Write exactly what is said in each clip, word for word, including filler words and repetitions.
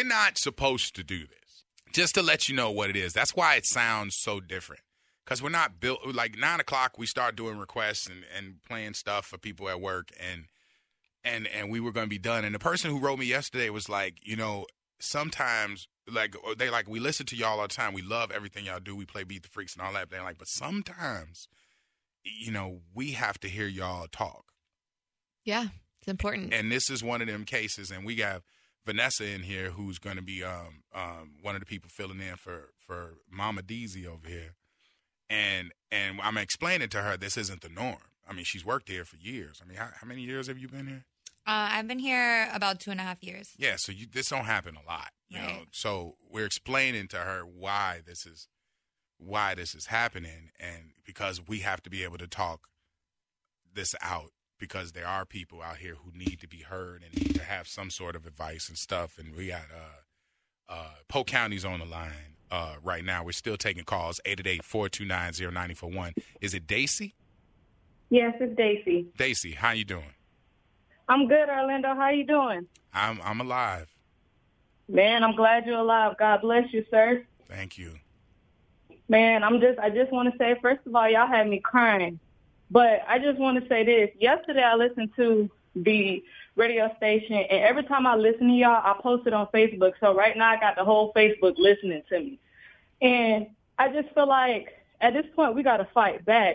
we're not supposed to do this. Just to let you know what it is. That's why it sounds so different. Because we're not built, like nine o'clock, we start doing requests and, and playing stuff for people at work, and and and we were going to be done. And the person who wrote me yesterday was like, you know, sometimes, like, they like, we listen to y'all all the time. We love everything y'all do. We play Beat the Freaks and all that. They're like, but sometimes, you know, we have to hear y'all talk. Yeah, it's important. And this is one of them cases, and we got Vanessa in here who's going to be um, um, one of the people filling in for, for Mama Deezy over here. And and I'm explaining to her this isn't the norm. I mean, she's worked here for years. I mean, how, how many years have you been here? Uh, I've been here about two and a half years. Yeah, so you, this don't happen a lot, you right. know. So we're explaining to her why this is why this is happening, and because we have to be able to talk this out, because there are people out here who need to be heard and need to have some sort of advice and stuff. And we got uh, uh, Polk County's on the line. Uh, right now, we're still taking calls, eight eight eight, four two nine, zero nine four one. Is it Daisy? Yes, it's Daisy. Daisy, how you doing? I'm good, Orlando. How you doing? I'm I'm alive. Man, I'm glad you're alive. God bless you, sir. Thank you. Man, I'm just I just want to say, first of all, y'all had me crying. But I just want to say this. Yesterday, I listened to the radio station, and every time I listen to y'all, I post it on Facebook. So right now, I got the whole Facebook listening to me. And I just feel like at this point, we got to fight back.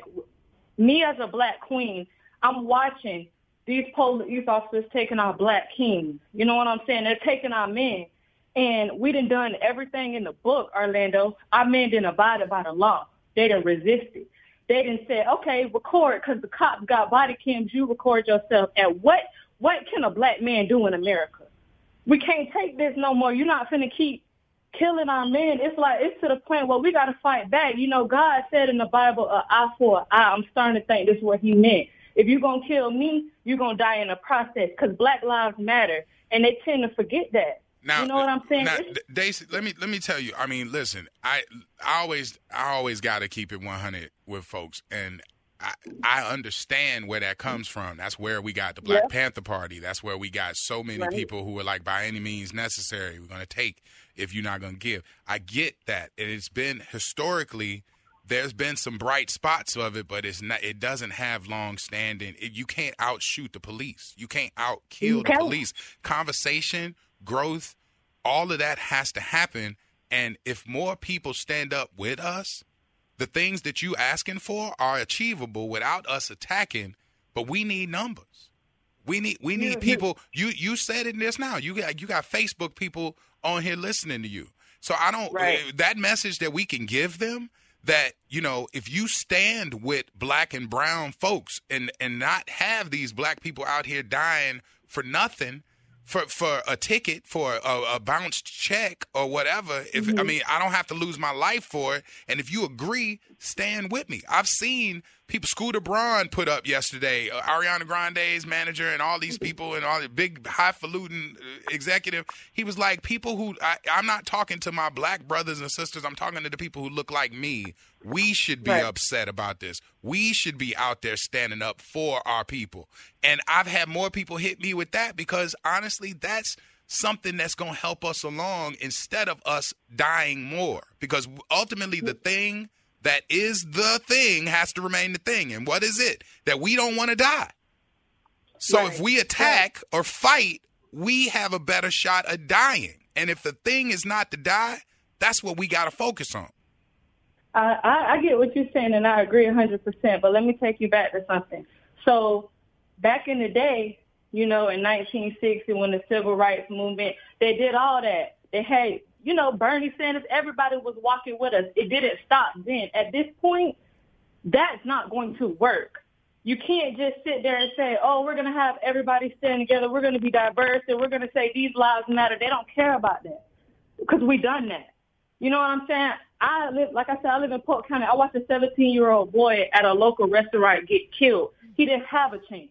Me as a black queen, I'm watching these police officers taking our black kings. You know what I'm saying? They're taking our men. And we done done everything in the book, Orlando. Our men didn't abide by the law. They didn't resist it. They didn't say, okay, record, because the cops got body cams, you record yourself. And what what can a black man do in America? We can't take this no more. You're not finna keep killing our men. It's like, it's to the point where we got to fight back. You know, God said in the Bible, an eye for an eye. I'm starting to think this is what he meant. If you're going to kill me, you're going to die in the process, because Black lives matter. And they tend to forget that. Now, you know what I'm saying? Now, Daisy, let me let me tell you. I mean, listen, I I always I always got to keep it one hundred with folks, and I I understand where that comes from. That's where we got the Black Yeah. Panther Party. That's where we got so many Right. people who were like, by any means necessary, we're going to take if you're not going to give. I get that, and it's been historically. There's been some bright spots of it, but it's not. It doesn't have long standing. It, you can't outshoot the police. You can't outkill You the can't. police. Conversation, growth, all of that has to happen. And if more people stand up with us, the things that you asking for are achievable without us attacking. But we need numbers. We need we need Yeah, people. You you said it just now. You got you got Facebook people on here listening to you. So I don't Right. uh, that message that we can give them. That, you know, if you stand with black and brown folks and, and not have these black people out here dying for nothing, for for a ticket, for a, a bounced check or whatever, if Mm-hmm. I mean, I don't have to lose my life for it. And if you agree, stand with me. I've seen people, Scooter Braun put up yesterday, uh, Ariana Grande's manager and all these people and all the big highfalutin uh, executive. He was like, people who, I, I'm not talking to my black brothers and sisters. I'm talking to the people who look like me. We should be Right. upset about this. We should be out there standing up for our people. And I've had more people hit me with that because, honestly, that's something that's going to help us along instead of us dying more. Because ultimately the thing that is the thing has to remain the thing. And what is it? That we don't want to die. So Right. if we attack or fight, we have a better shot at dying. And if the thing is not to die, that's what we got to focus on. I, I, I get what you're saying, and I agree one hundred percent. But let me take you back to something. So back in the day, you know, in nineteen sixty, when the civil rights movement, they did all that. They had, you know, Bernie Sanders, everybody was walking with us. It didn't stop then. At this point, that's not going to work. You can't just sit there and say, oh, we're going to have everybody stand together. We're going to be diverse, and we're going to say these lives matter. They don't care about that because we done that. You know what I'm saying? I live, like I said, I live in Polk County. I watched a seventeen-year-old boy at a local restaurant get killed. He didn't have a chance.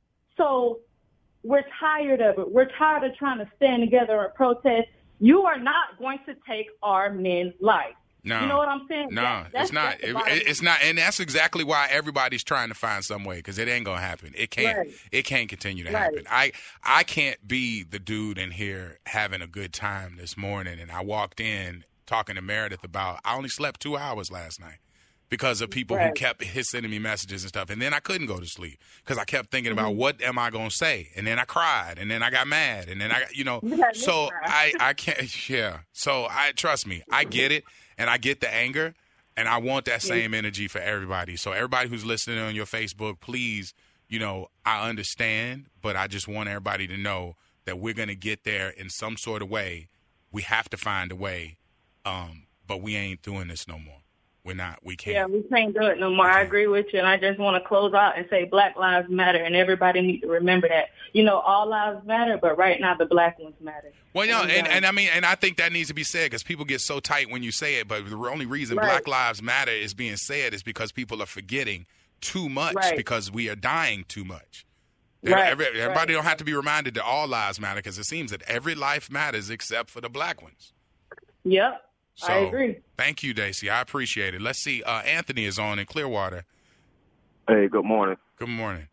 So we're tired of it. We're tired of trying to stand together and protest. You are not going to take our men's life. No, you know what I'm saying? No, that, that's, it's not. That's It, it, it's not, and that's exactly why everybody's trying to find some way because it ain't gonna happen. It can't. Right. It can't continue to Right. happen. I I can't be the dude in here having a good time this morning, and I walked in talking to Meredith about I only slept two hours last night because of people who Right. kept his sending me messages and stuff, and then I couldn't go to sleep because I kept thinking Mm-hmm. about what am I gonna say, and then I cried, and then I got mad, and then I got you know. You had me So cry. I I can't. Yeah. So I trust me. I get it. And I get the anger, and I want that same energy for everybody. So everybody who's listening on your Facebook, please, you know, I understand, but I just want everybody to know that we're going to get there in some sort of way. We have to find a way, um, but we ain't doing this no more. We're not. We can't. Yeah, we can't do it no more. I agree with you, and I just want to close out and say Black Lives Matter, and everybody needs to remember that. You know, all lives matter, but right now the black ones matter. Well, yeah, And, and, uh, and I mean, and I think that needs to be said because people get so tight when you say it. But the only reason Right. Black Lives Matter is being said is because people are forgetting too much Right. because we are dying too much. Right, Every- everybody right. don't have to be reminded that all lives matter because it seems that every life matters except for the black ones. Yep, So, I agree. Thank you, Daisy. I appreciate it. Let's see. Uh, Anthony is on in Clearwater. Hey, good morning. Good morning.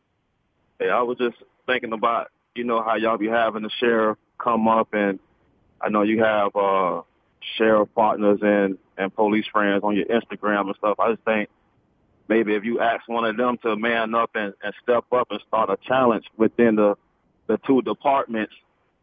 Hey, I was just thinking about, you know, how y'all be having the sheriff come up, and I know you have uh, sheriff partners and, and police friends on your Instagram and stuff. I just think maybe if you ask one of them to man up and, and step up and start a challenge within the, the two departments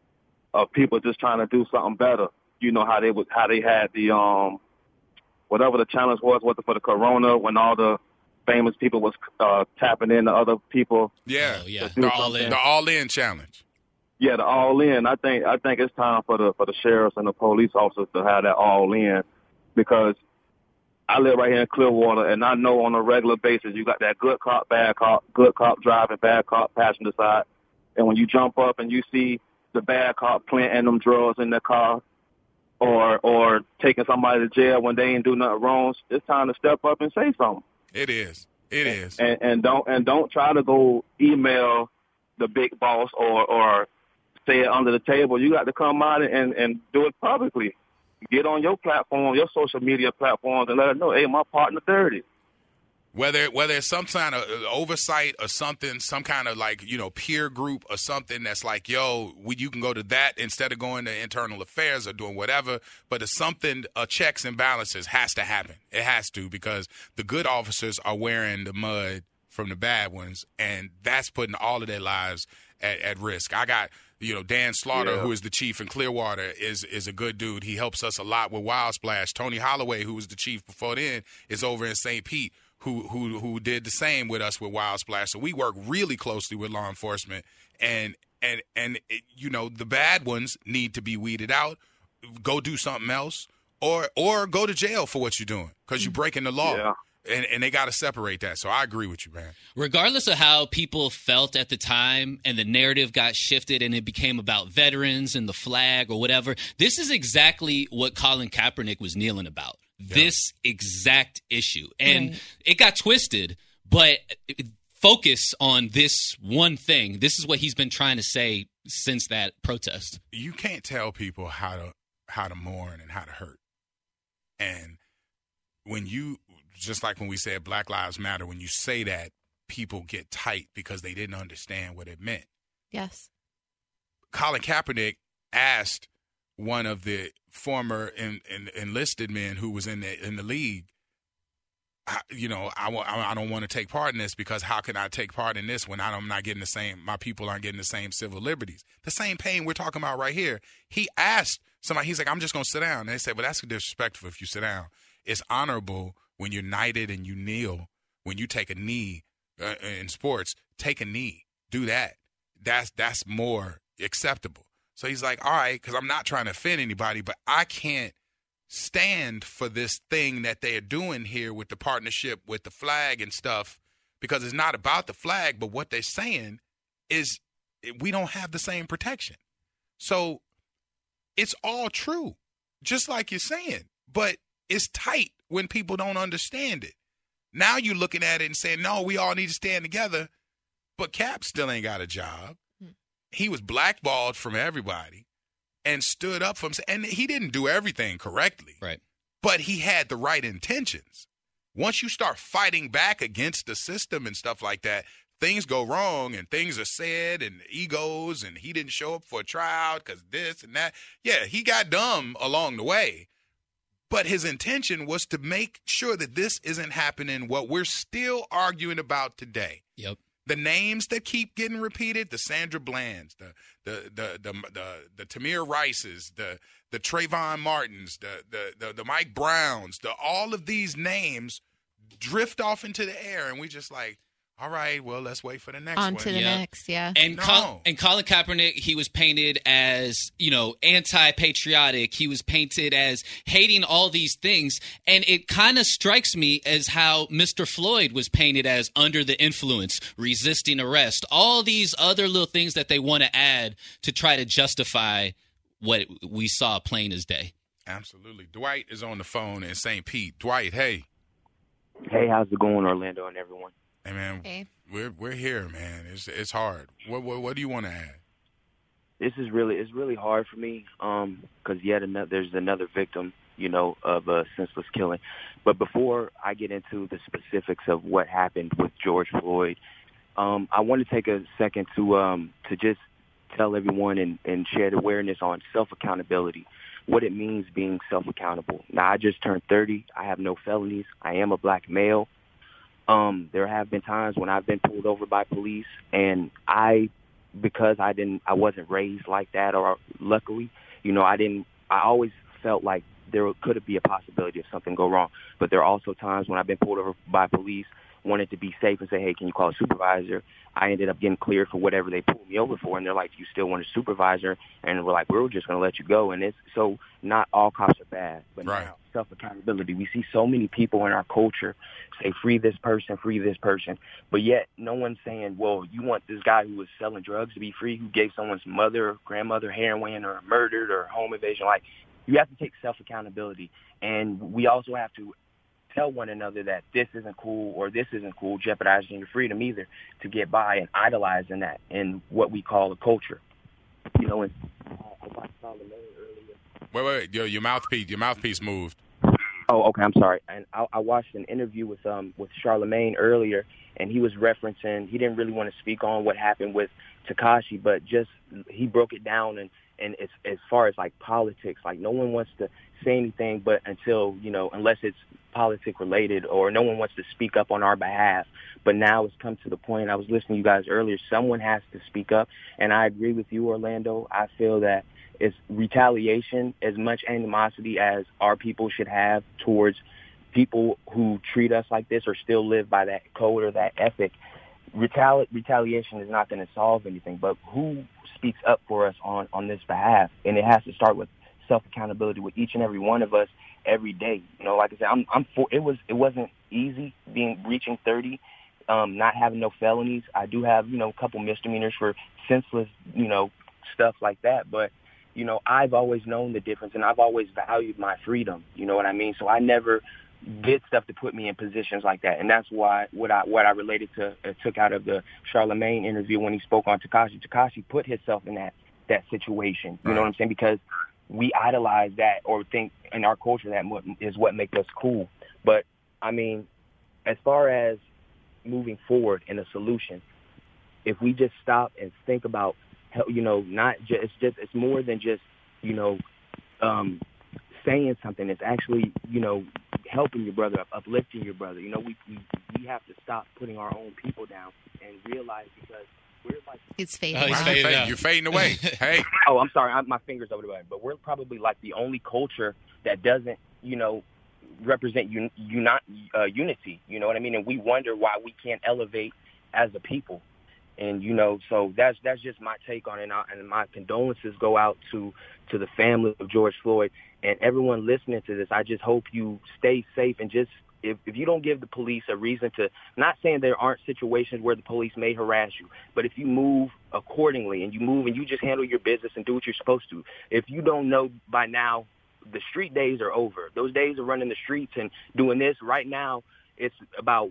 of people just trying to do something better. You know how they would, how they had the um, whatever the challenge was, was it for the corona when all the famous people was uh, tapping in to other people. Yeah, Oh, yeah. to do the, all, something. the all-in challenge. Yeah, the all in. I think I think it's time for the for the sheriffs and the police officers to have that all in, because I live right here in Clearwater, and I know on a regular basis you got that good cop, bad cop, good cop driving, bad cop passenger side, and when you jump up and you see the bad cop planting them drugs in their car, or or taking somebody to jail when they ain't do nothing wrong, it's time to step up and say something. It is. It is. And, and don't and don't try to go email the big boss or or say it under the table. You got to come out and, and do it publicly. Get on your platform, your social media platforms, and let them know, hey, my partner dirty. Whether whether it's some kind of oversight or something, some kind of like, you know, peer group or something that's like, yo, we, you can go to that instead of going to internal affairs or doing whatever. But it's something, uh, checks and balances has to happen. It has to, because the good officers are wearing the mud from the bad ones, and that's putting all of their lives at, at risk. I got, you know, Dan Slaughter, Yeah. who is the chief in Clearwater, is is a good dude. He helps us a lot with Wild Splash. Tony Holloway, who was the chief before then, is over in Saint Pete, who who who did the same with us with Wild Splash. So we work really closely with law enforcement, and and and it, you know, the bad ones need to be weeded out. Go do something else, or or go to jail for what you're doing because you're breaking the law. Yeah. And, and they got to separate that. So I agree with you, man. Regardless of how people felt at the time and the narrative got shifted and it became about veterans and the flag or whatever, this is exactly what Colin Kaepernick was kneeling about. Yeah. This exact issue. And Right. it got twisted, but focus on this one thing. This is what he's been trying to say since that protest. You can't tell people how to how to mourn and how to hurt. And when you, just like when we said Black Lives Matter, when you say that, people get tight because they didn't understand what it meant. Yes. Colin Kaepernick asked one of the former en- en- enlisted men who was in the in the league, I, you know, I, wa- I don't want to take part in this because how can I take part in this when I'm not getting the same, my people aren't getting the same civil liberties, the same pain we're talking about right here. He asked somebody, he's like, I'm just going to sit down. And they said, well, that's disrespectful if you sit down. It's honorable when you're knighted and you kneel, when you take a knee uh, in sports, take a knee, do that. That's that's more acceptable. So he's like, all right, because I'm not trying to offend anybody, but I can't stand for this thing that they are doing here with the partnership with the flag and stuff, because it's not about the flag, but what they're saying is we don't have the same protection. So it's all true, just like you're saying, but it's tight when people don't understand it. Now you're looking at it and saying, no, we all need to stand together, but Cap still ain't got a job. Hmm. He was blackballed from everybody and stood up for himself. And he didn't do everything correctly. Right. but he had the right intentions. Once you start fighting back against the system and stuff like that, things go wrong and things are said and egos and he didn't show up for a tryout because this and that. Yeah, he got dumb along the way. But his intention was to make sure that this isn't happening, what we're still arguing about today. Yep. The names that keep getting repeated, the Sandra Blands, the the the the the, the Tamir Rices, the the Trayvon Martins, the, the the the Mike Browns, the all of these names drift off into the air, and we just like, all right, well, let's wait for the next On one. to the Yeah. next, yeah. And No. Col- and Colin Kaepernick, he was painted as, you know, anti-patriotic. He was painted as hating all these things. And it kind of strikes me as how Mister Floyd was painted as under the influence, resisting arrest, all these other little things that they want to add to try to justify what we saw plain as day. Absolutely. Dwight is on the phone in Saint Pete. Dwight, hey. Hey, how's it going, Orlando and everyone? Hey, man, Hey. we're we're here, man. It's it's hard. What what, what do you want to add? This is really it's really hard for me um, because yet another there's another victim, you know, of a senseless killing. But before I get into the specifics of what happened with George Floyd, um, I want to take a second to um, to just tell everyone and, and share the awareness on self-accountability, what it means being self-accountable. Now, I just turned thirty. I have no felonies. I am a black male. Um, there have been times when I've been pulled over by police, and I, because I didn't, I wasn't raised like that, or luckily, you know, I didn't, I always felt like there could be a possibility of something go wrong. But there are also times when I've been pulled over by police, wanted to be safe and say, hey, can you call a supervisor? I ended up getting cleared for whatever they pulled me over for, and they're like, you still want a supervisor? And we're like, we're just going to let you go. And it's so not all cops are bad, but Right. now self-accountability. We see so many people in our culture say, free this person, free this person, but yet no one's saying, well, you want this guy who was selling drugs to be free, who gave someone's mother or grandmother heroin or murdered or home invasion. Like, you have to take self-accountability, and we also have to tell one another that this isn't cool or this isn't cool, jeopardizing your freedom either, to get by and idolizing that in what we call a culture. You know, and I watched Charlamagne earlier. Wait, wait, wait. Yo, your mouthpiece, your mouthpiece moved. Oh, okay, I'm sorry. And I, I watched an interview with um with Charlamagne earlier, and he was referencing, he didn't really want to speak on what happened with Tekashi, but just he broke it down and and as as far as like politics, like no one wants to say anything, but until, you know, unless it's politic related, or no one wants to speak up on our behalf. But now it's come to the point, I was listening to you guys earlier, someone has to speak up, and I agree with you, Orlando. I feel that it's retaliation, as much animosity as our people should have towards people who treat us like this or still live by that code or that ethic. Retali- retaliation is not going to solve anything, but who speaks up for us on, on this behalf? And it has to start with self-accountability with each and every one of us every day. You know, like I said, I'm, I'm for, it was, it wasn't easy being, reaching thirty, um, not having no felonies. I do have, you know, a couple misdemeanors for senseless, you know, stuff like that. But, you know, I've always known the difference, and I've always valued my freedom. You know what I mean? So I never did stuff to put me in positions like that. And that's why what I, what I related to, uh, took out of the Charlamagne interview when he spoke on Tekashi. Tekashi put himself in that, that situation. You Right. know what I'm saying? Because we idolize that, or think in our culture that is what makes us cool. But, I mean, as far as moving forward in a solution, if we just stop and think about, you know, not just, it's just, it's more than just, you know, um, saying something. It's actually, you know, helping your brother, uplifting your brother. You know, we, we, we have to stop putting our own people down and realize, because we're like, It's fading. Oh, he's Wow, fading you're, fading, out. you're fading away. Hey, oh, I'm sorry, I, my finger's over the button, but we're probably like the only culture that doesn't, you know, represent un, uni, uh, unity. You know what I mean? And we wonder why we can't elevate as a people. And, you know, so that's that's just my take on it. And, I, and my condolences go out to, to the family of George Floyd. And everyone listening to this, I just hope you stay safe, and just, if, if you don't give the police a reason to, not saying there aren't situations where the police may harass you, but if you move accordingly and you move and you just handle your business and do what you're supposed to. If you don't know by now, the street days are over. Those days of running the streets and doing this, right now, it's about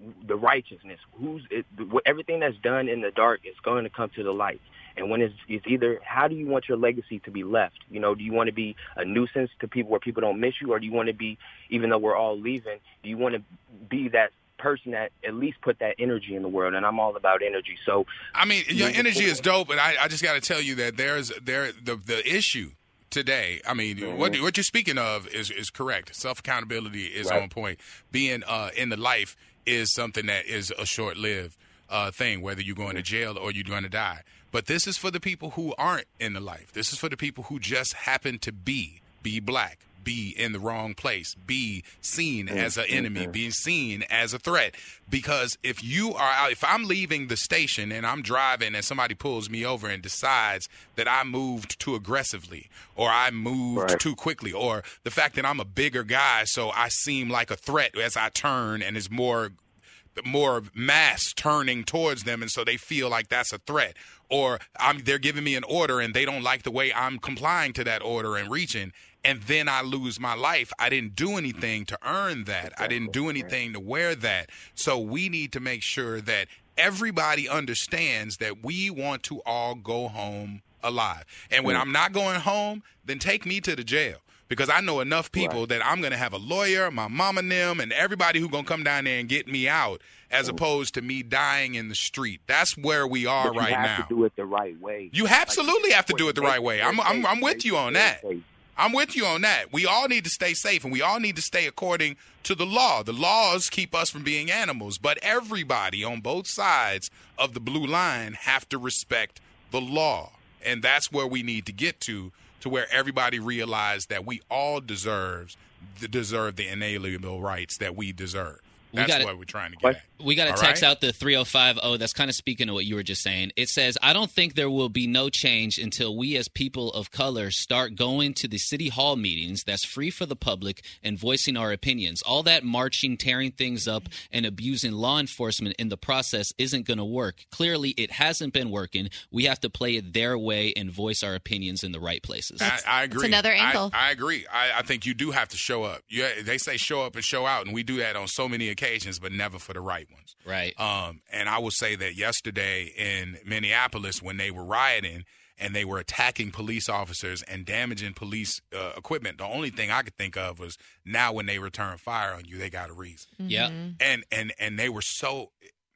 the righteousness. Who's it, everything that's done in the dark is going to come to the light. And when it's, it's either, how do you want your legacy to be left? You know, do you want to be a nuisance to people where people don't miss you, or do you want to be, even though we're all leaving, do you want to be that person that at least put that energy in the world? And I'm all about energy. So, I mean, your energy is dope, but I, I just got to tell you that there's there the the issue today. I mean, mm-hmm. what what you're speaking of is is correct. Self accountability is right. on point. Being uh, in the life is something that is a short lived uh, thing, whether you're going mm-hmm. to jail or you're going to die. But this is for the people who aren't in the life. This is for the people who just happen to be be black, be in the wrong place, be seen mm-hmm. as an enemy, be seen as a threat. Because if you are out, if I'm leaving the station and I'm driving and somebody pulls me over and decides that I moved too aggressively or I moved right. too quickly, or the fact that I'm a bigger guy so I seem like a threat as I turn and is more more mass turning towards them, and so they feel like that's a threat, or I'm, they're giving me an order and they don't like the way I'm complying to that order and reaching, and then I lose my life. I didn't do anything to earn that. I didn't do anything to wear that. So we need to make sure that everybody understands that we want to all go home alive. And when I'm not going home, then take me to the jail. Because I know enough people right. that I'm going to have a lawyer, my mom and them, and everybody who's going to come down there and get me out, as opposed to me dying in the street. That's where we are but you right have now. To do it the right way. You absolutely like, have to do it the right way. I'm, I'm, I'm with you on that. I'm with you on that. We all need to stay safe, and we all need to stay according to the law. The laws keep us from being animals, but everybody on both sides of the blue line have to respect the law, and that's where we need to get to. To where everybody realizes that we all deserves deserve the inalienable rights that we deserve. That's we gotta, what we're trying to get at. We got to text right? out the three oh five oh. That's kind of speaking to what you were just saying. It says, I don't think there will be no change until we as people of color start going to the city hall meetings that's free for the public and voicing our opinions. All that marching, tearing things up, and abusing law enforcement in the process isn't going to work. Clearly, it hasn't been working. We have to play it their way and voice our opinions in the right places. I, I agree. That's another angle. I, I agree. I, I think you do have to show up. You, they say show up and show out, and we do that on so many occasions, but never for the right ones. Right. Um, and I will say that yesterday in Minneapolis, when they were rioting and they were attacking police officers and damaging police uh, equipment, the only thing I could think of was now when they return fire on you, they got a reason. Mm-hmm. Yeah. And and and they were so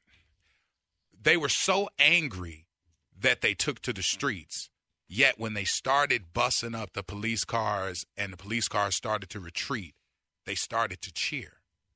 they were so angry that they took to the streets. Yet when they started busting up the police cars and the police cars started to retreat, they started to cheer.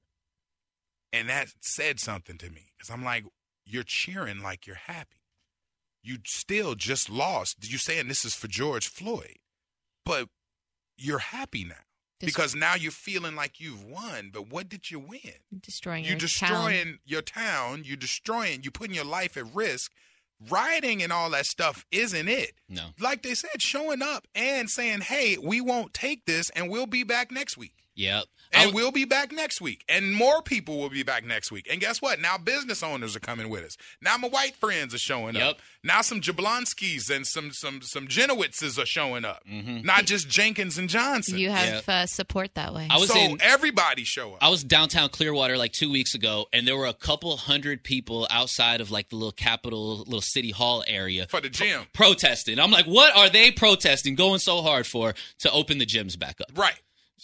And that said something to me, because I'm like, you're cheering like you're happy. You still just lost. You're saying this is for George Floyd, but you're happy now because now you're feeling like you've won. But what did you win? Destroying you're your destroying town. your town. You're destroying. You're putting your life at risk. Rioting and all that stuff isn't it. No. Like they said, showing up and saying, hey, we won't take this and we'll be back next week. Yep. And I'll, we'll be back next week. And more people will be back next week. And guess what? Now business owners are coming with us. Now my white friends are showing yep. up. Now some Jablonskis and some some some Genowitzes are showing up. Mm-hmm. Not just Jenkins and Johnson. You have yep. uh, support that way. I was so in, everybody show up. I was downtown Clearwater like two weeks ago, and there were a couple hundred people outside of like the little Capitol, little city hall area. For the gym. Pro- protesting. I'm like, what are they protesting, going so hard for to open the gyms back up? Right.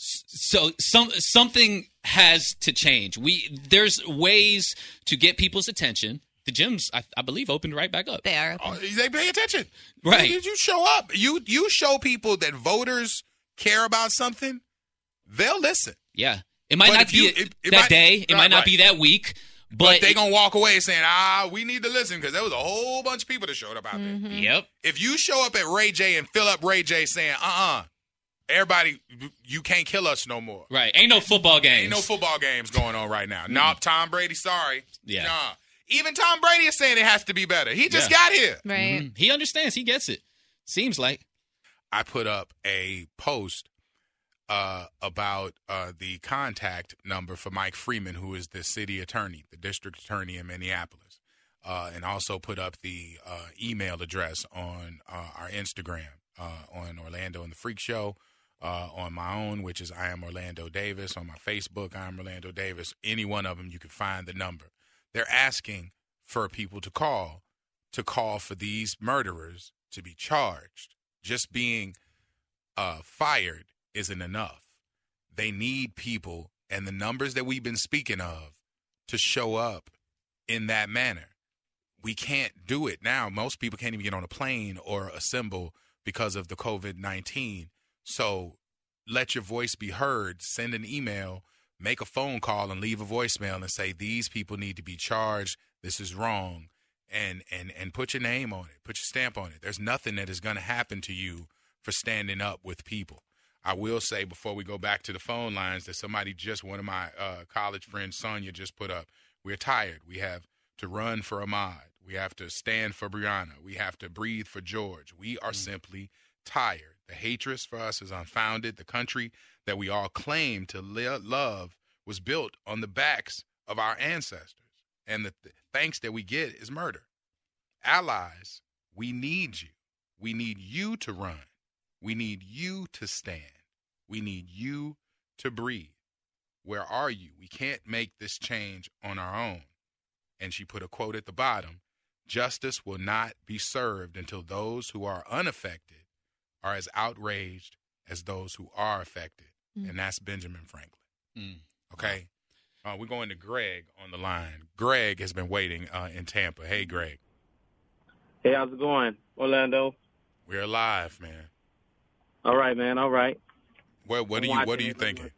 So some something has to change. We there's ways to get people's attention. The gyms, I, I believe, opened right back up. They are. Oh, they pay attention. Right. You, you show up. You you show people that voters care about something, they'll listen. Yeah. It might But not if be you- it- it- it that might- day. It right, might not right. be that week. But, But they it- going to walk away saying, ah, we need to listen because there was a whole bunch of people that showed up out there. Yep. If you show up at Ray J and fill up Ray J saying, uh-uh, everybody, you can't kill us no more. Right. Ain't no football games. Ain't no football games going on right now. No, nope, Tom Brady, sorry. Yeah. Nah. Even Tom Brady is saying it has to be better. He just Yeah. got here. Right. Mhm. He understands. He gets it. Seems like. I put up a post uh, about uh, the contact number for Mike Freeman, who is the city attorney, the district attorney in Minneapolis, uh, and also put up the uh, email address on uh, our Instagram, uh, on Orlando and the Freak Show, uh, on my own, which is I am Orlando Davis, on my Facebook, I am Orlando Davis. Any one of them, you can find the number. They're asking for people to call, to call for these murderers to be charged. Just being uh, fired isn't enough. They need people and the numbers that we've been speaking of to show up in that manner. We can't do it now. Most people can't even get on a plane or assemble because of the COVID nineteen. So let your voice be heard. Send an email, make a phone call, and leave a voicemail and say, these people need to be charged. This is wrong. And, and, and put your name on it. Put your stamp on it. There's nothing that is going to happen to you for standing up with people. I will say before we go back to the phone lines that somebody just, one of my uh, college friends, Sonia, just put up, we're tired. We have to run for Ahmaud. We have to stand for Breonna. We have to breathe for George. We are mm. simply tired. The hatred for us is unfounded. The country that we all claim to li- love was built on the backs of our ancestors. And the th- thanks that we get is murder. Allies, we need you. We need you to run. We need you to stand. We need you to breathe. Where are you? We can't make this change on our own. And she put a quote at the bottom, justice will not be served until those who are unaffected are as outraged as those who are affected. Mm. And that's Benjamin Franklin. Mm. Okay? Uh, we're going to Greg on the line. Greg has been waiting uh, in Tampa. Hey, Greg. Hey, how's it going, Orlando? We're alive, man. All right, man. All right. What what are you what are you thinking?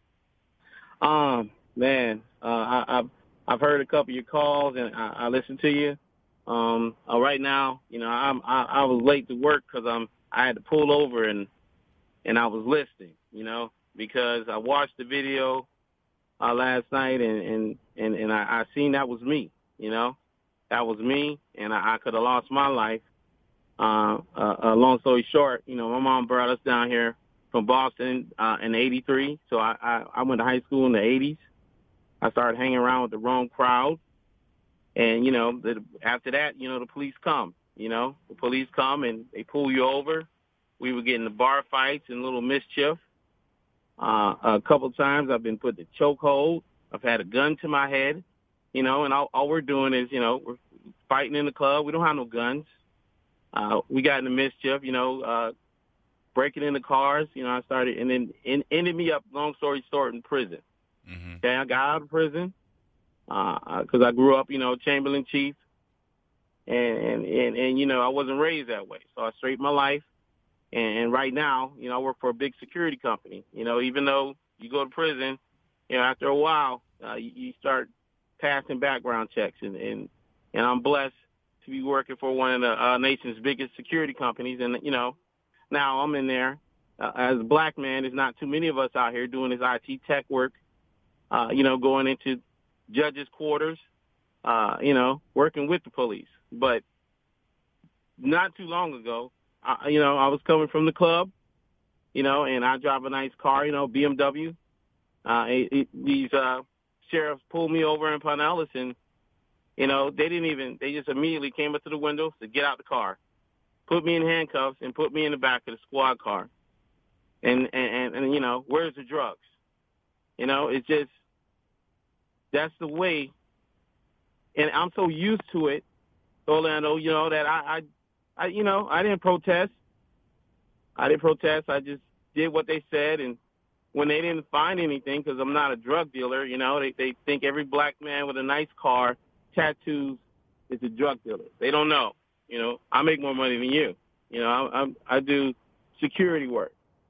Um, man, uh, I, I've I've heard a couple of your calls and I, I listened to you. Um, uh, right now, you know, I'm I, I was late to work because I'm I had to pull over and and I was listening, you know, because I watched the video uh, last night and and and, and I, I seen that was me, you know, that was me, and I, I could have lost my life. Uh, uh, uh, long story short, you know, my mom brought us down here from Boston uh, in eighty-three. So I, I, I went to high school in the eighties. I started hanging around with the wrong crowd. And, you know, the, after that, you know, the police come. You know, the police come and they pull you over. We were getting the bar fights and little mischief. Uh, a couple times I've been put in the chokehold. I've had a gun to my head, you know, and all, all we're doing is, you know, we're fighting in the club. We don't have no guns. Uh, we got into mischief, you know, uh, breaking into cars. You know, I started, and then in, ended me up, long story short, in prison. Mm-hmm. Okay, I got out of prison because uh, I grew up, you know, Chamberlain chief, and, and, and, and, you know, I wasn't raised that way. So I straightened my life, and, and right now, you know, I work for a big security company. You know, even though you go to prison, you know, after a while, uh, you, you start passing background checks, and, and, and I'm blessed to be working for one of the uh, nation's biggest security companies. And, you know, now I'm in there. Uh, as a black man, there's not too many of us out here doing this I T tech work, uh, you know, going into judges' quarters, uh, you know, working with the police. But not too long ago, I, you know, I was coming from the club, you know, and I drive a nice car, you know, B M W. Uh, it, it, these uh, sheriffs pulled me over in Pinellas, and you know, they didn't even, they just immediately came up to the window to get out the car, put me in handcuffs, and put me in the back of the squad car. And, and, and, you know, where's the drugs? You know, it's just, that's the way. And I'm so used to it, Orlando, you know, that I, I, I, you know, I didn't protest. I didn't protest. I just did what they said. And when they didn't find anything, because I'm not a drug dealer, you know, they, they think every black man with a nice car, tattoos, is a drug dealer. They don't know. You know, I make more money than you. You know, I, I, I do security work.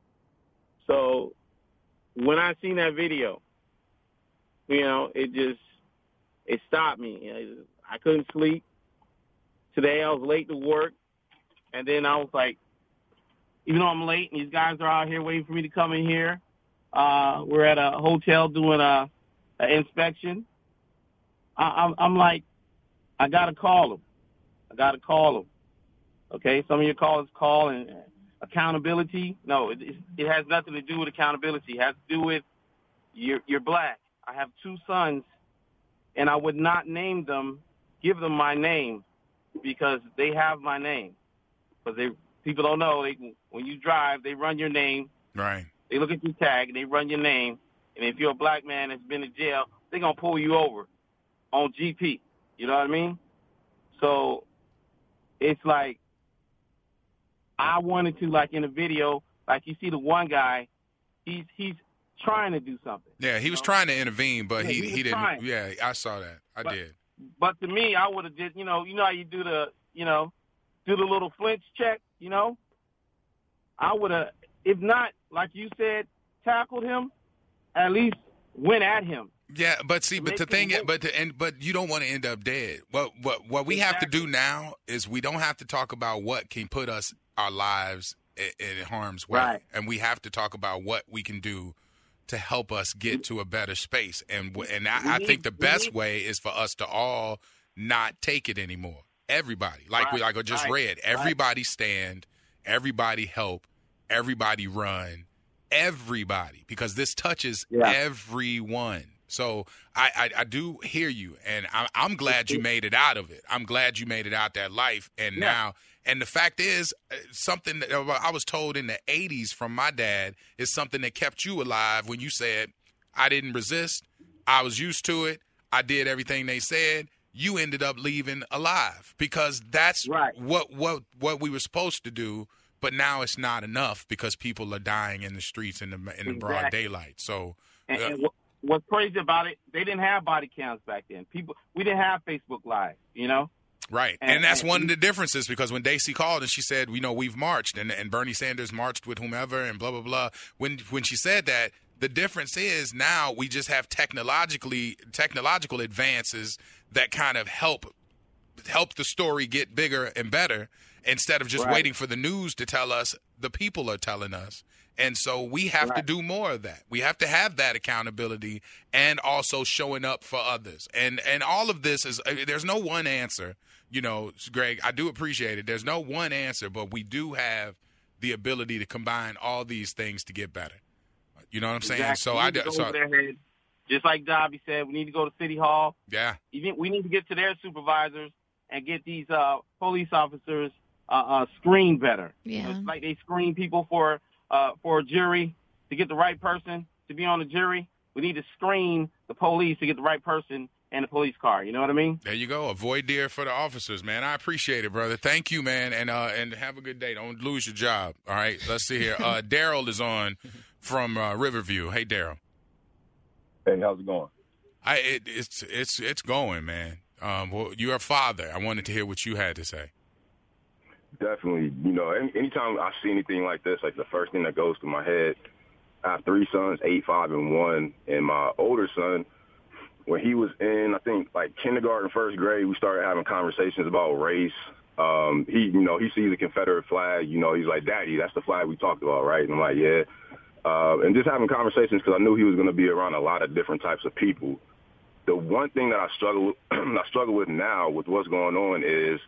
So when I seen that video, you know, it just, it stopped me. I couldn't sleep. Today I was late to work, and then I was like, even though I'm late and these guys are out here waiting for me to come in here, uh, we're at a hotel doing a, a inspection. I'm, I'm like, I got to call them. I got to call them. Okay, some of your callers call and accountability. No, it, it has nothing to do with accountability. It has to do with you're, you're black. I have two sons, and I would not name them, give them my name, because they have my name. Because they people don't know, they, when you drive, they run your name. Right. They look at your tag, and they run your name. And if you're a black man that's been to jail, they're going to pull you over. on G P. You know what I mean? So it's like I wanted to, like in a video, like you see the one guy, he's he's trying to do something. Yeah, he was know? trying to intervene, but Yeah, he he he, was didn't. trying. Yeah, I saw that. I But- did. But to me, I would have did, you know, you know how you do the, you know, do the little flinch check, you know? I would have, if not, like you said, tackled him, at least went at him. Yeah, but see, but Make the him thing is, move. but the, and but you don't want to end up dead. What what what we have to do now is we don't have to talk about what can put us our lives in, in harm's way, Right. and we have to talk about what we can do to help us get to a better space. And w- and I, I We think the need- best we need- way is for us to all not take it anymore. Everybody, like we Right, like I just right, read, everybody stand, everybody help, everybody run, everybody, because this touches Yeah. everyone. So I, I, I do hear you, and I, I'm glad you made it out of it. I'm glad you made it out that life, and Yeah. now, and the fact is, uh, something that I was told in the eighties from my dad is something that kept you alive when you said, I didn't resist, I was used to it, I did everything they said. You ended up leaving alive because that's Right. what what what we were supposed to do. But now it's not enough because people are dying in the streets in the in the broad Exactly. daylight. So And, uh, and what, what's crazy about it, they didn't have body cams back then. People, we didn't have Facebook Live, you know? right, and, and- that's and one of we- the differences because when Daisy called and she said, you know, we've marched and and Bernie Sanders marched with whomever and blah blah blah. When when she said that, the difference is now we just have technologically technological advances that kind of help help the story get bigger and better instead of just Right. waiting for the news to tell us. The people are telling us. And so we have to Right. do more of that. We have to have that accountability and also showing up for others. And and all of this is, uh, there's no one answer. You know, Greg, I do appreciate it. There's no one answer, but we do have the ability to combine all these things to get better. You know what I'm saying? Exactly. So we I need to do, go so over their heads. Just like Dobby said, we need to go to City Hall. yeah. Even- We need to get to their supervisors and get these uh, police officers uh, uh, screened better. You know, Yeah. it's like they screen people for uh, for a jury to get the right person to be on the jury. We need to screen the police to get the right person in the police car. You know what I mean? There you go. A void deer for the officers, man. I appreciate it, brother. Thank you, man, and uh, and have a good day. Don't lose your job. All right. Let's see here. Uh, Daryl is on from uh, Riverview. Hey, Daryl. Hey, how's it going? I it, it's it's it's going, man. Um, well, you're a father. I wanted to hear what you had to say. Definitely. You know, any, anytime I see anything like this, like the first thing that goes through my head, I have three sons, eight, five, and one. And my older son, when he was in, I think, like kindergarten, first grade, we started having conversations about race. Um, he, you know, he sees the Confederate flag. You know, he's like, Daddy, that's the flag we talked about, right? And I'm like, yeah. Uh, and just having conversations because I knew he was going to be around a lot of different types of people. The one thing that I struggle, I struggle with now with what's going on is,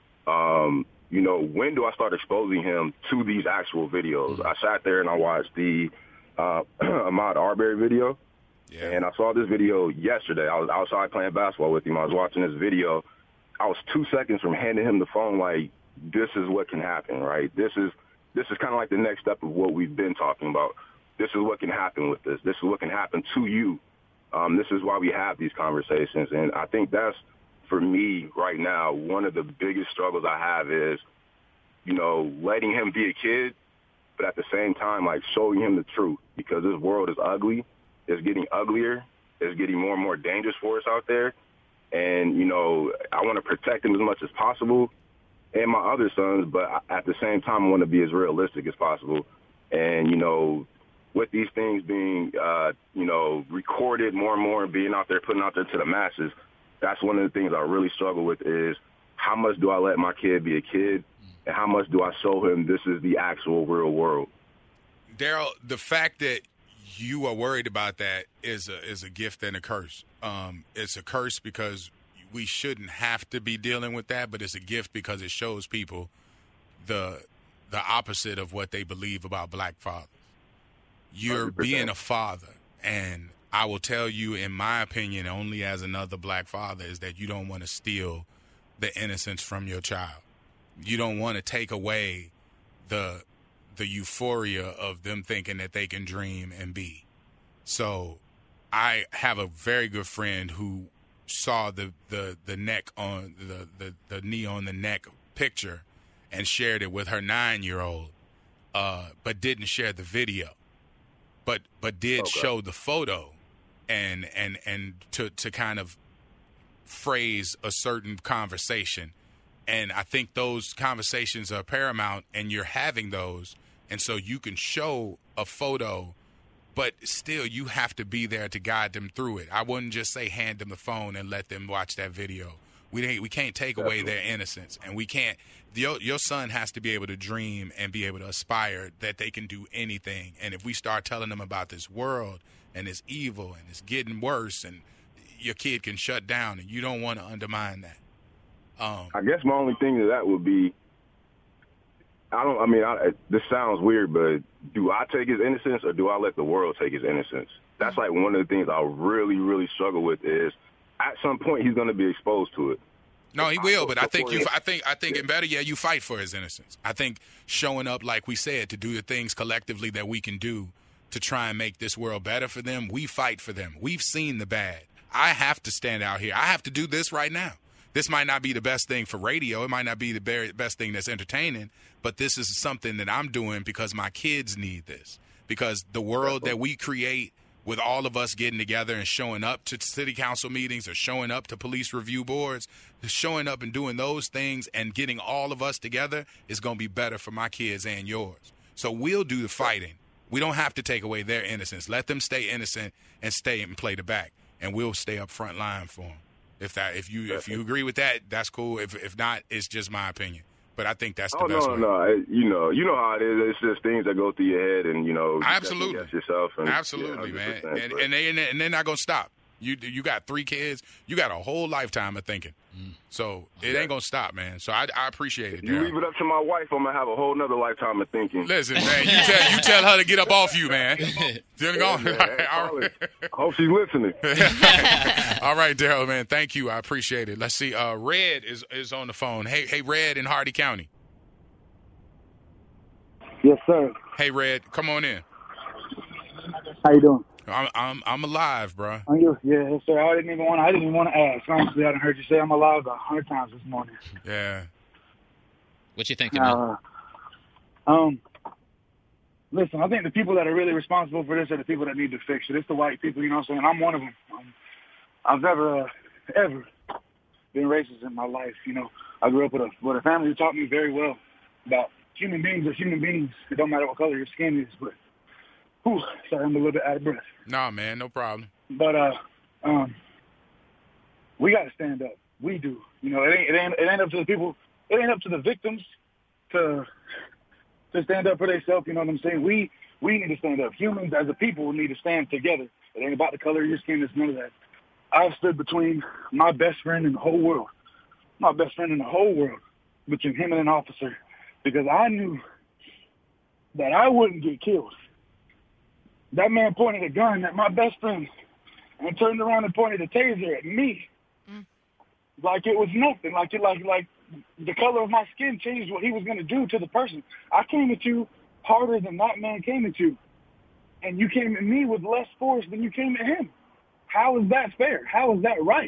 um, you know, when do I start exposing him to these actual videos? I sat there and I watched the uh, Ahmaud Arbery video, Yeah. and I saw this video yesterday. I was outside playing basketball with him. I was watching this video. I was two seconds from handing him the phone like, this is what can happen, right? This is this is kind of like the next step of what we've been talking about. This is what can happen with this. This is what can happen to you. Um, this is why we have these conversations. And I think that's, for me right now, one of the biggest struggles I have is, you know, letting him be a kid, but at the same time, like, showing him the truth, because this world is ugly. It's getting uglier. It's getting more and more dangerous for us out there. And, you know, I want to protect him as much as possible and my other sons, but at the same time, I want to be as realistic as possible. And, you know, with these things being, uh, you know, recorded more and more and being out there, putting out there to the masses, that's one of the things I really struggle with is how much do I let my kid be a kid and how much do I show him this is the actual real world? Daryl, the fact that you are worried about that is a is a gift and a curse. Um, it's a curse because we shouldn't have to be dealing with that, but it's a gift because it shows people the the opposite of what they believe about black fathers. You're one hundred percent. being a father, and I will tell you, in my opinion, only as another black father, is that you don't want to steal the innocence from your child. You don't want to take away the the euphoria of them thinking that they can dream and be. So I have a very good friend who saw the, the, the neck on the, the, the knee on the neck picture and shared it with her nine-year-old, uh, but didn't share the video, but but did okay. show the photo and and and to to kind of phrase a certain conversation. And I think those conversations are paramount, and you're having those, and so you can show a photo, but still you have to be there to guide them through it. I wouldn't just say hand them the phone and let them watch that video. We we can't take away their innocence, and we can't. Your, your son has to be able to dream and be able to aspire that they can do anything. And if we start telling them about this world and it's evil and it's getting worse, and your kid can shut down, and you don't want to undermine that. Um, I guess my only thing to that would be, I don't. I mean, I, this sounds weird, but do I take his innocence or do I let the world take his innocence? That's like one of the things I really, really struggle with. Is at some point he's going to be exposed to it. No, he will, but I think you. I think. I think, and better yet, you fight for his innocence. I think showing up, like we said, to do the things collectively that we can do to try and make this world better for them. We fight for them. We've seen the bad. I have to stand out here. I have to do this right now. This might not be the best thing for radio. It might not be the very best thing that's entertaining, but this is something that I'm doing because my kids need this. Because the world that we create with all of us getting together and showing up to city council meetings or showing up to police review boards, showing up and doing those things and getting all of us together is going to be better for my kids and yours. So we'll do the fighting. We don't have to take away their innocence. Let them stay innocent and stay and play the back, and we'll stay up front line for them. If that, if you if you agree with that, that's cool. If if not, it's just my opinion. But I think that's the oh, best no, way. no, no. You know, you know how it is. It's just things that go through your head, and you know, you absolutely, yourself. And, absolutely, yeah, man. But, and and they and they're not gonna stop. You you got three kids. You got a whole lifetime of thinking. Mm. So it ain't gonna stop, man. So I, I appreciate it. If you Darryl. leave it up to my wife, I'm gonna have a whole nother lifetime of thinking. Listen, man, you tell you tell her to get up off you, man. Yeah, man, hey, I hope she's listening. All right, Darryl, man. Thank you. I appreciate it. Let's see. Uh, Red is is on the phone. Hey, hey, Red in Hardy County. Yes, sir. Hey, Red, come on in. How you doing? I'm I'm I'm alive, bro. Are you? Yeah, yes, sir. I didn't even want. I didn't even want to ask. Honestly, I done heard you say I'm alive a hundred times this morning. Yeah. What you thinking, man? Uh, um, listen, I think the people that are really responsible for this are the people that need to fix it. It's the white people, you know what I'm saying? I'm one of them. Um, I've never, uh, ever been racist in my life. You know, I grew up with a with a family who taught me very well about human beings are human beings. It don't matter what color your skin is, but. Whew, sorry, I'm a little bit out of breath. Nah, man, no problem. But uh, um, we got to stand up. We do. You know, it ain't, it ain't it ain't up to the people. It ain't up to the victims to to stand up for themselves. You know what I'm saying? We we need to stand up. Humans as a people need to stand together. It ain't about the color of your skin. It's none of that. I've stood between my best friend and the whole world. My best friend in the whole world, between him and an officer, because I knew that I wouldn't get killed. That man pointed a gun at my best friend and turned around and pointed a taser at me, mm. like it was nothing. Like it, like like the color of my skin changed what he was going to do to the person. I came at you harder than that man came at you, and you came at me with less force than you came at him. How is that fair? How is that right?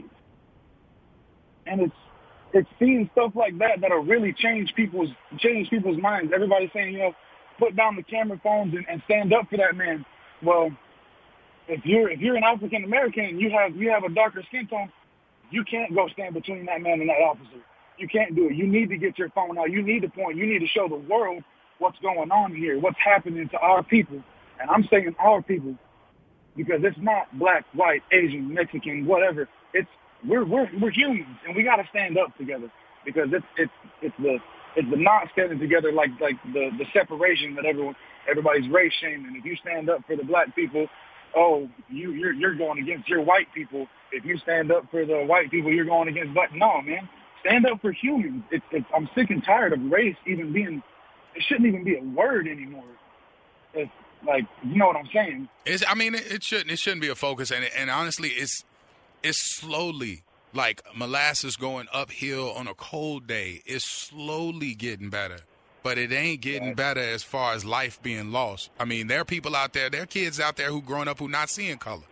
And it's it's seeing stuff like that that'll really change people's change people's minds. Everybody's saying, you know, put down the camera phones and, and stand up for that man. Well, if you're if you're an African American and you have you have a darker skin tone, you can't go stand between that man and that officer. You can't do it. You need to get your phone out. You need to point. You need to show the world what's going on here, what's happening to our people. And I'm saying our people because it's not black, white, Asian, Mexican, whatever. It's we're we're we're humans, and we got to stand up together because it's it's it's the it's the not standing together like like the the separation that everyone. Everybody's race shaming. If you stand up for the black people, oh, you, you're you're going against your white people. If you stand up for the white people, you're going against black. No, man, stand up for humans. It's, it's, I'm sick and tired of race even being. It shouldn't even be a word anymore. It's like, you know what I'm saying? It's, I mean, it, it shouldn't. It shouldn't be a focus. And and honestly, it's it's slowly like molasses going uphill on a cold day. It's slowly getting better. But it ain't getting better as far as life being lost. I mean, there are people out there, there are kids out there who growing up who not seeing color.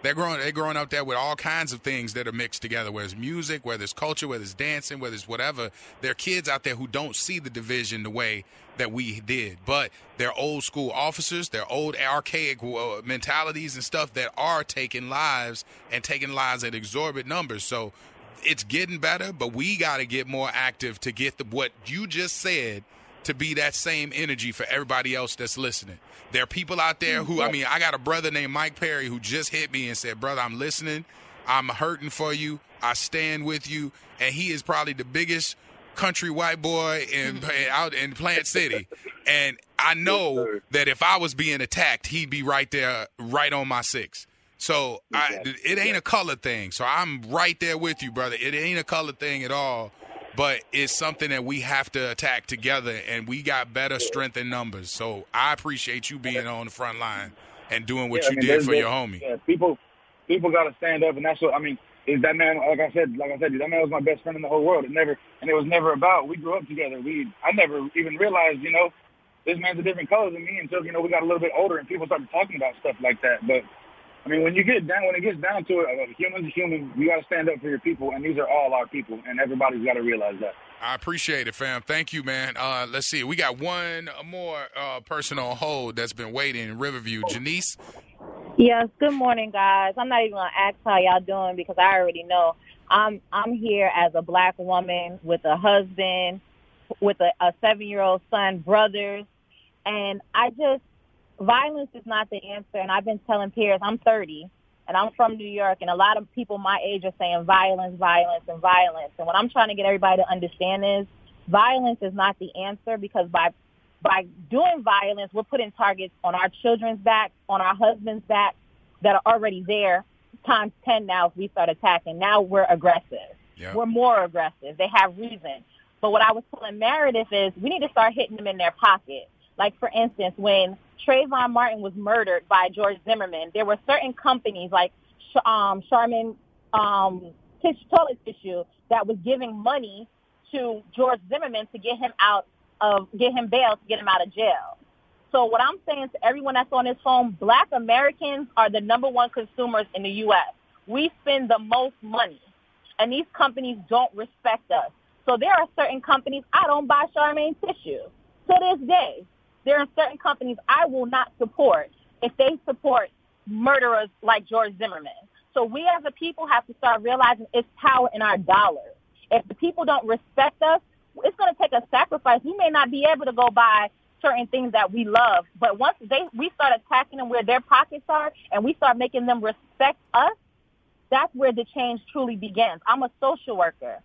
They're growing, they're growing up there with all kinds of things that are mixed together, whether it's music, whether it's culture, whether it's dancing, whether it's whatever. There are kids out there who don't see the division the way that we did. But they're old school officers, they're old archaic uh, mentalities and stuff that are taking lives and taking lives at exorbitant numbers. So it's getting better, but we got to get more active to get the, what you just said to be that same energy for everybody else that's listening. There are people out there who, I mean, I got a brother named Mike Perry who just hit me and said, brother, I'm listening. I'm hurting for you. I stand with you. And he is probably the biggest country white boy in out in Plant City. And I know that if I was being attacked, he'd be right there, right on my six. So I, it ain't a color thing. So I'm right there with you, brother. It ain't a color thing at all. But it's something that we have to attack together, and we got better strength in numbers. So I appreciate you being on the front line and doing what yeah, you I mean, did for your homie. Yeah, people, people got to stand up, and that's what I mean. Is that man? Like I said, like I said, that man was my best friend in the whole world. It never, and it was never about. We grew up together. We, I never even realized, you know, this man's a different color than me until you know we got a little bit older and people started talking about stuff like that. But I mean, when you get down, when it gets down to it, uh, humans are human. You got to stand up for your people, and these are all our people, and everybody's got to realize that. I appreciate it, fam. Thank you, man. Uh, let's see. We got one more uh, person on hold that's been waiting in Riverview. Janice? Yes, good morning, guys. I'm not even going to ask how y'all doing because I already know. I'm I'm here as a black woman with a husband, with a, a seven-year-old son, brothers, and I just, violence is not the answer, and I've been telling peers, I'm thirty, and I'm from New York, and a lot of people my age are saying violence, violence, and violence. And what I'm trying to get everybody to understand is violence is not the answer because by by doing violence, we're putting targets on our children's back, on our husbands' back that are already there, times ten now if we start attacking. Now we're aggressive. Yeah. We're more aggressive. They have reason. But what I was telling Meredith is we need to start hitting them in their pocket. Like, for instance, when Trayvon Martin was murdered by George Zimmerman, there were certain companies like um, Charmin um, toilet tissue that was giving money to George Zimmerman to get him out of, get him bail to get him out of jail. So what I'm saying to everyone that's on this phone, black Americans are the number one consumers in the U S. We spend the most money, and these companies don't respect us. So there are certain companies, I don't buy Charmin tissue to this day. There are certain companies I will not support if they support murderers like George Zimmerman. So we as a people have to start realizing it's power in our dollars. If the people don't respect us, it's going to take a sacrifice. We may not be able to go buy certain things that we love, but once they we start attacking them where their pockets are and we start making them respect us, that's where the change truly begins. I'm a social worker.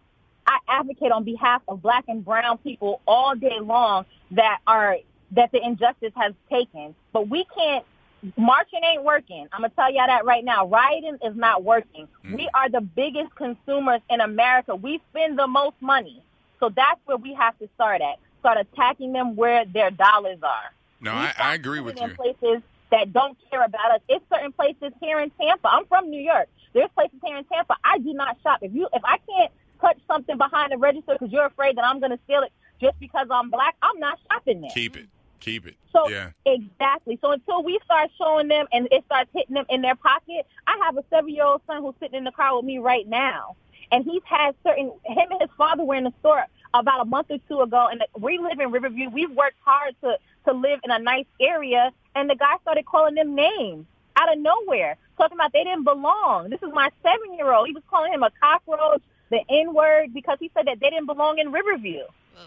I advocate on behalf of black and brown people all day long that are that the injustice has taken. But we can't, marching ain't working. I'm going to tell y'all that right now. Rioting is not working. Mm. We are the biggest consumers in America. We spend the most money. So that's where we have to start at. Start attacking them where their dollars are. No, I, I agree with you. Places that don't care about us. It's certain places here in Tampa. I'm from New York. There's places here in Tampa. I do not shop. If you, if I can't touch something behind the register because you're afraid that I'm going to steal it just because I'm black, I'm not shopping there. Keep it. Keep it. So yeah. Exactly. So until we start showing them and it starts hitting them in their pocket, I have a seven-year-old son who's sitting in the car with me right now, and he's had certain. Him and his father were in the store about a month or two ago, and we live in Riverview. We've worked hard to to live in a nice area, and the guy started calling them names out of nowhere, talking about they didn't belong. This is my seven-year-old. He was calling him a cockroach, the N-word, because he said that they didn't belong in Riverview. Whoa.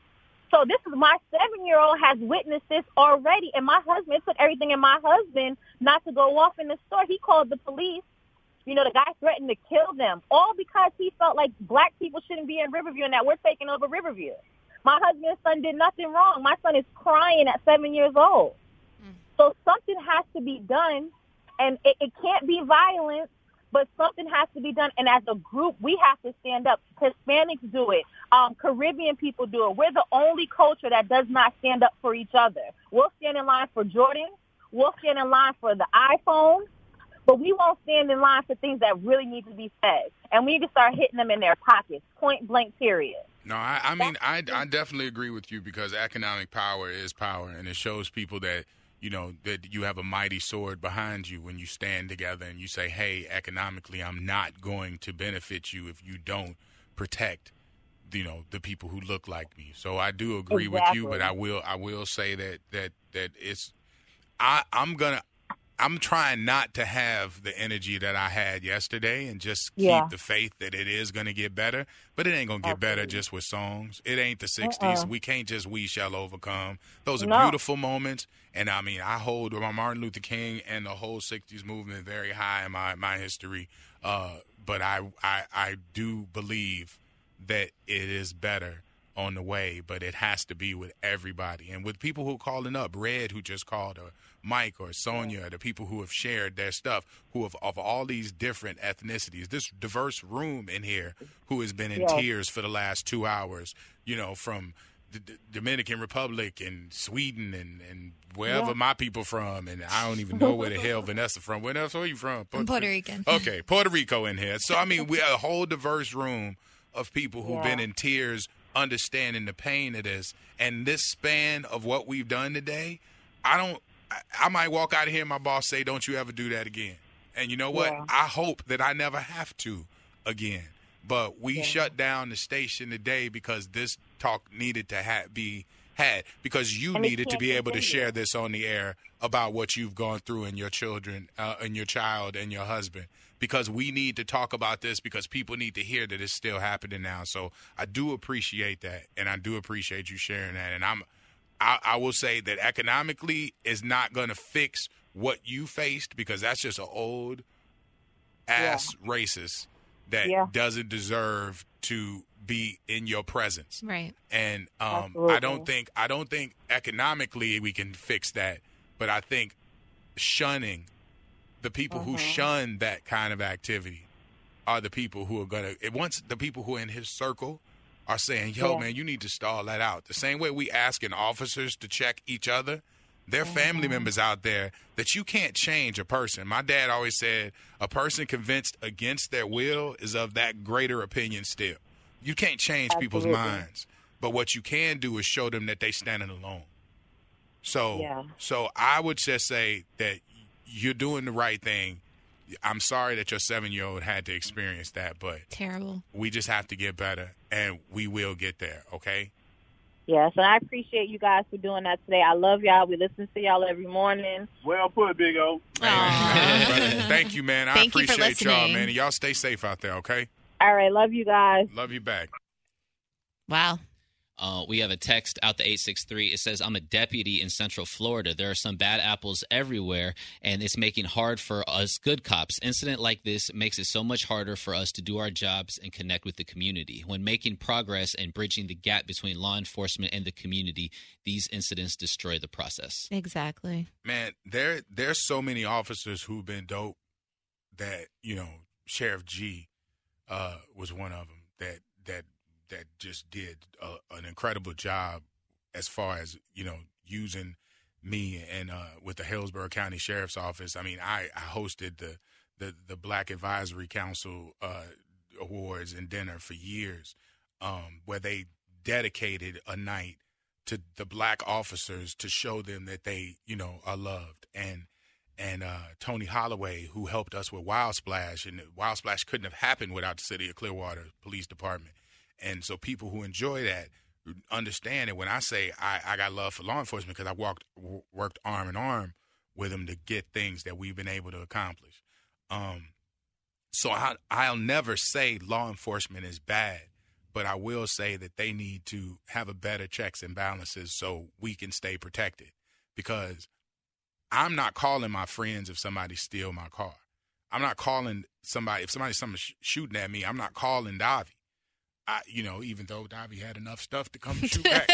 So this is my seven-year-old has witnessed this already, and my husband, it took everything in my husband not to go off in the store. He called the police. You know, the guy threatened to kill them, all because he felt like black people shouldn't be in Riverview and that we're taking over Riverview. My husband's son did nothing wrong. My son is crying at seven years old. Mm. So something has to be done, and it, it can't be violence, but something has to be done. And as a group, we have to stand up. Hispanics do it. Um, Caribbean people do it. We're the only culture that does not stand up for each other. We'll stand in line for Jordan. We'll stand in line for the iPhone. But we won't stand in line for things that really need to be said. And we need to start hitting them in their pockets, point blank, period. No, I, I mean, I, I definitely agree with you because economic power is power, and it shows people that you know, that you have a mighty sword behind you when you stand together and you say, hey, economically, I'm not going to benefit you if you don't protect, you know, the people who look like me. So I do agree Exactly. with you, but I will I will say that that that it's I I'm gonna I'm trying not to have the energy that I had yesterday and just keep Yeah. the faith that it is going to get better. But it ain't going to get better just with songs. It ain't the sixties. Uh-uh. We can't just We Shall Overcome. Those are No. beautiful moments. And, I mean, I hold my Martin Luther King and the whole sixties movement very high in my, my history. Uh, but I, I I do believe that it is better on the way, but it has to be with everybody. And with people who are calling up, Red, who just called, or Mike or Sonia, the people who have shared their stuff, who have of all these different ethnicities, this diverse room in here who has been in Yes. tears for the last two hours, you know, from the D- Dominican Republic and Sweden and, and wherever Yeah. my people from, and I don't even know where the hell Vanessa from. Where else are you from? I'm Puerto Rican. Okay, Puerto Rico in here. So, I mean, we have a whole diverse room of people who've Yeah. been in tears, understanding the pain of this. And this span of what we've done today, I don't, I, I might walk out of here and my boss say, don't you ever do that again. And you know what? Yeah. I hope that I never have to again. But we Yeah. shut down the station today because this talk needed to ha- be had, because you And it needed to can't be able to continue. share this on the air about what you've gone through and your children uh, and your child and your husband, because we need to talk about this, because people need to hear that it's still happening now. So I do appreciate that, and I do appreciate you sharing that. And I'm I, I will say that economically is not going to fix what you faced, because that's just an old ass racist that Yeah. doesn't deserve to be in your presence. Right. And um, Absolutely. I don't think I don't think economically we can fix that, but I think shunning the people who Mhm. shun that kind of activity are the people who are gonna. It once the people who are in his circle are saying, "Yo, Yeah. man, you need to stall that out." The same way we asking officers to check each other. There are family members out there that you can't change a person. My dad always said, a person convinced against their will is of that greater opinion still. You can't change people's Absolutely. minds. But what you can do is show them that they standing alone. So, Yeah. so I would just say that you're doing the right thing. I'm sorry that your seven-year-old had to experience that, but Terrible. we just have to get better, and we will get there, okay? Yes, and I appreciate you guys for doing that today. I love y'all. We listen to y'all every morning. Well put, Big O. Amen. Brother, thank you, man. I Thank you for appreciate y'all, listening. man. And y'all stay safe out there, okay? All right, love you guys. Love you back. Wow. Uh, we have a text out the eight six three. It says, I'm a deputy in Central Florida. There are some bad apples everywhere, and it's making hard for us good cops. Incident like this makes it so much harder for us to do our jobs and connect with the community. When making progress and bridging the gap between law enforcement and the community, these incidents destroy the process. Exactly. Man, there there's so many officers who've been dope that, you know, Sheriff G uh, was one of them that that that just did a, an incredible job as far as, you know, using me and uh, with the Hillsborough County Sheriff's Office. I mean, I, I hosted the, the, the Black Advisory Council uh, awards and dinner for years, um, where they dedicated a night to the black officers to show them that they, you know, are loved. And and uh, Tony Holloway, who helped us with Wild Splash, and Wild Splash couldn't have happened without the City of Clearwater Police Department. And so people who enjoy that understand it when I say I, I got love for law enforcement, because I walked w- worked arm in arm with them to get things that we've been able to accomplish. Um, so I, I'll never say law enforcement is bad, but I will say that they need to have a better checks and balances so we can stay protected. Because I'm not calling my friends if somebody steal my car. I'm not calling somebody if somebody's somebody sh- shooting at me. I'm not calling Davi. I, you know, even though Davi had enough stuff to come shoot back,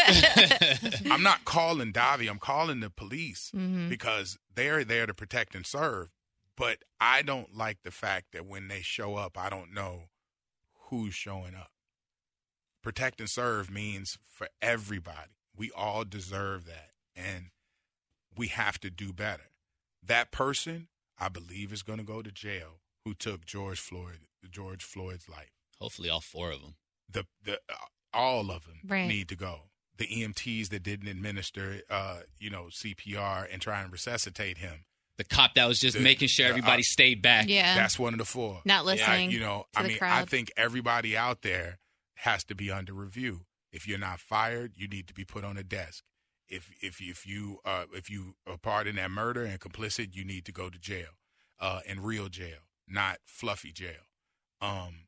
I'm not calling Davi. I'm calling the police Mhm. because they're there to protect and serve. But I don't like the fact that when they show up, I don't know who's showing up. Protect and serve means for everybody. We all deserve that, and we have to do better. That person, I believe, is going to go to jail who took George Floyd, George Floyd's life. Hopefully all four of them. The the uh, all of them Right. need to go. the E M Ts that didn't administer, uh, you know, C P R and try and resuscitate him. The cop that was just The- making sure the, everybody uh, stayed back. Yeah. That's one of the four. Not listening I, you know, to I the mean, I crowd. think everybody out there has to be under review. If you're not fired, you need to be put on a desk. If if if you uh, if you are part in that murder and complicit, you need to go to jail, uh, in real jail, not fluffy jail. Um,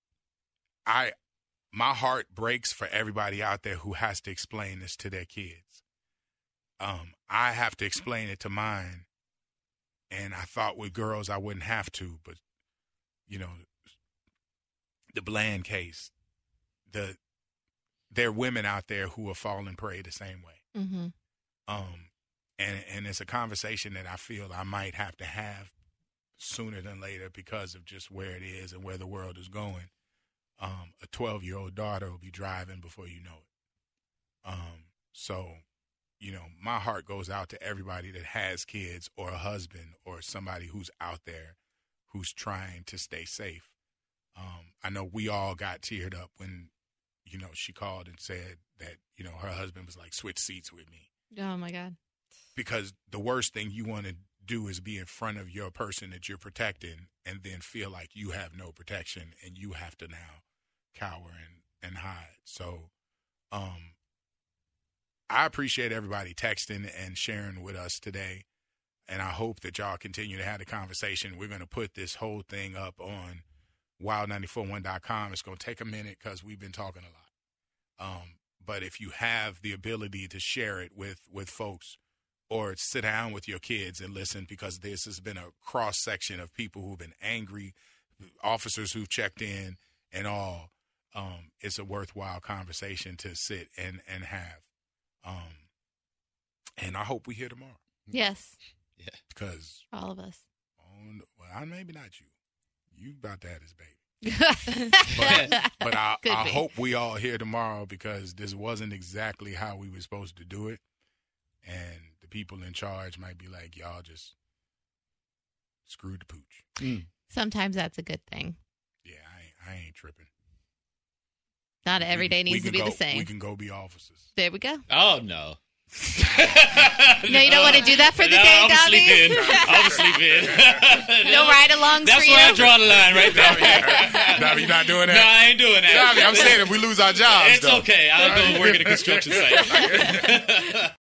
I my heart breaks for everybody out there who has to explain this to their kids. Um, I have to explain it to mine. And I thought with girls I wouldn't have to, but, you know, the Bland case, the there are women out there who are falling prey the same way. Mm-hmm. Um, and and it's a conversation that I feel I might have to have sooner than later because of just where it is and where the world is going. Um, a twelve-year-old daughter will be driving before you know it. Um, so... You know, my heart goes out to everybody that has kids or a husband or somebody who's out there who's trying to stay safe. Um, I know we all got teared up when, you know, she called and said that, you know, her husband was like, switch seats with me. Oh, my God. Because the worst thing you want to do is be in front of your person that you're protecting and then feel like you have no protection and you have to now cower and, and hide. So, um, I appreciate everybody texting and sharing with us today, and I hope that y'all continue to have the conversation. We're going to put this whole thing up on wild nine four one dot com. It's going to take a minute because we've been talking a lot. Um, but if you have the ability to share it with, with folks or sit down with your kids and listen, because this has been a cross-section of people who've been angry, officers who've checked in and all, um, it's a worthwhile conversation to sit and, and have. Um, and I hope we hear tomorrow. Yes. Yeah. Because all of us. Oh, well, I, maybe not you. You about to have this baby. but but I, I hope we all hear tomorrow because this wasn't exactly how we were supposed to do it. And the people in charge might be like, y'all just screwed the pooch. Mm. Sometimes that's a good thing. Yeah, I ain't, I ain't tripping. Not every day needs to be go, the same. We can go be officers. There we go. Oh, no. No, you don't want to do that for the no, day, I'm Dobby? sleeping. I'm sleeping. No ride-alongs That's for where you? I draw the line right there. Dobby, you not doing that? No, I ain't doing that. Dobby, I'm saying if we lose our jobs, It's though. okay. I'll go work at a construction site.